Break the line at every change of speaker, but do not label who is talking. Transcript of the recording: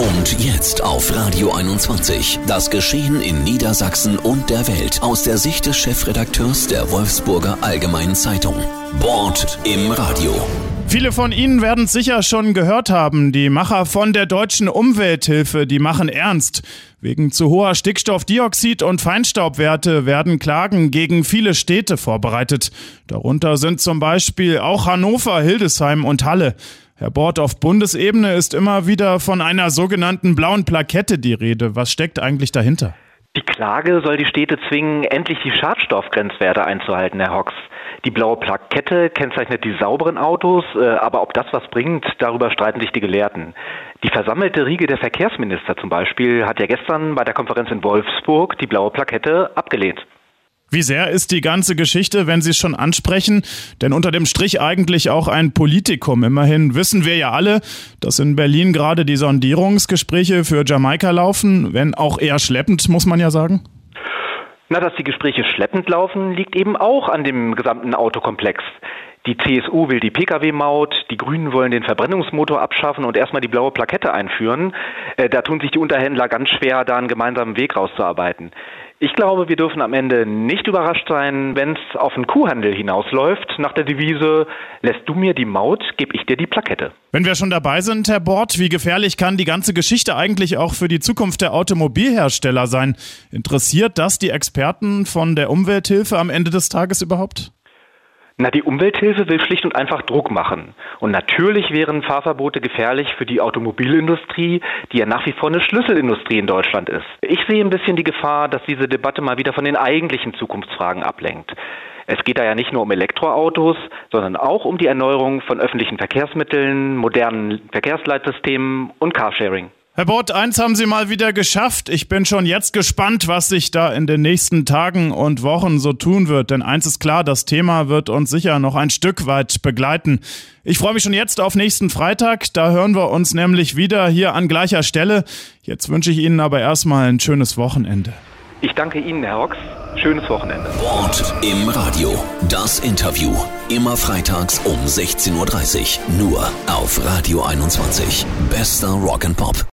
Und jetzt auf Radio 21. Das Geschehen in Niedersachsen und der Welt aus der Sicht des Chefredakteurs der Wolfsburger Allgemeinen Zeitung. Bord im Radio.
Viele von Ihnen werden es sicher schon gehört haben. Die Macher von der Deutschen Umwelthilfe, die machen ernst. Wegen zu hoher Stickstoffdioxid- und Feinstaubwerte werden Klagen gegen viele Städte vorbereitet. Darunter sind zum Beispiel auch Hannover, Hildesheim und Halle. Herr Bord, auf Bundesebene ist immer wieder von einer sogenannten blauen Plakette die Rede. Was steckt eigentlich dahinter?
Die Klage soll die Städte zwingen, endlich die Schadstoffgrenzwerte einzuhalten, Herr Hocks. Die blaue Plakette kennzeichnet die sauberen Autos, aber ob das was bringt, darüber streiten sich die Gelehrten. Die versammelte Riege der Verkehrsminister zum Beispiel hat ja gestern bei der Konferenz in Wolfsburg die blaue Plakette abgelehnt.
Wie sehr ist die ganze Geschichte, wenn Sie es schon ansprechen, denn unter dem Strich eigentlich auch ein Politikum? Immerhin wissen wir ja alle, dass in Berlin gerade die Sondierungsgespräche für Jamaika laufen, wenn auch eher schleppend, muss man ja sagen.
Na, dass die Gespräche schleppend laufen, liegt eben auch an dem gesamten Autokomplex. Die CSU will die Pkw-Maut, die Grünen wollen den Verbrennungsmotor abschaffen und erstmal die blaue Plakette einführen. Da tun sich die Unterhändler ganz schwer, da einen gemeinsamen Weg rauszuarbeiten. Ich glaube, wir dürfen am Ende nicht überrascht sein, wenn es auf einen Kuhhandel hinausläuft, nach der Devise, lässt du mir die Maut, gebe ich dir die Plakette.
Wenn wir schon dabei sind, Herr Bord, wie gefährlich kann die ganze Geschichte eigentlich auch für die Zukunft der Automobilhersteller sein? Interessiert das die Experten von der Umwelthilfe am Ende des Tages überhaupt?
Na, die Umwelthilfe will schlicht und einfach Druck machen. Und natürlich wären Fahrverbote gefährlich für die Automobilindustrie, die ja nach wie vor eine Schlüsselindustrie in Deutschland ist. Ich sehe ein bisschen die Gefahr, dass diese Debatte mal wieder von den eigentlichen Zukunftsfragen ablenkt. Es geht da ja nicht nur um Elektroautos, sondern auch um die Erneuerung von öffentlichen Verkehrsmitteln, modernen Verkehrsleitsystemen und Carsharing.
Herr Bord, eins haben Sie mal wieder geschafft. Ich bin schon jetzt gespannt, was sich da in den nächsten Tagen und Wochen so tun wird. Denn eins ist klar, das Thema wird uns sicher noch ein Stück weit begleiten. Ich freue mich schon jetzt auf nächsten Freitag. Da hören wir uns nämlich wieder hier an gleicher Stelle. Jetzt wünsche ich Ihnen aber erstmal ein schönes Wochenende.
Ich danke Ihnen, Herr Hocks. Schönes Wochenende.
Bord im Radio. Das Interview. Immer freitags um 16:30 Uhr. Nur auf Radio 21. Bester Rock and Pop.